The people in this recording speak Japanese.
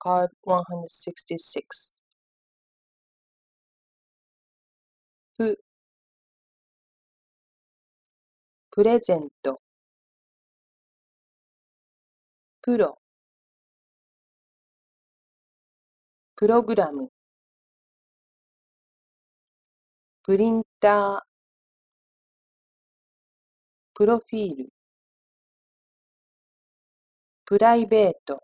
Card 166. プレゼント、プロ、プログラム、プリンター、プロフィール、プライベート、